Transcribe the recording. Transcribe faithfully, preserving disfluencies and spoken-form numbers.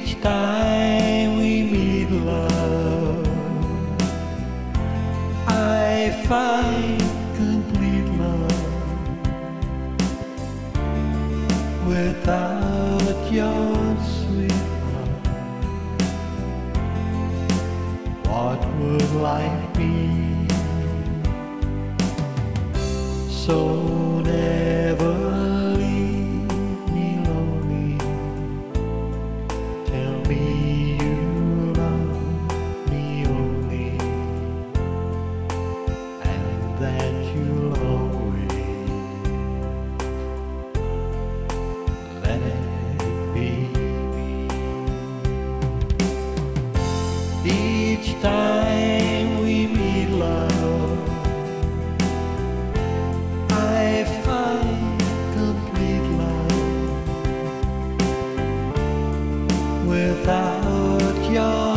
Each time we meet, love, I find complete love. Without your sweet love, what would life be? So never leave me lonely. Tell me you love me only, and that you'll always let it be. Each time we meet, love, I find complete love. Without your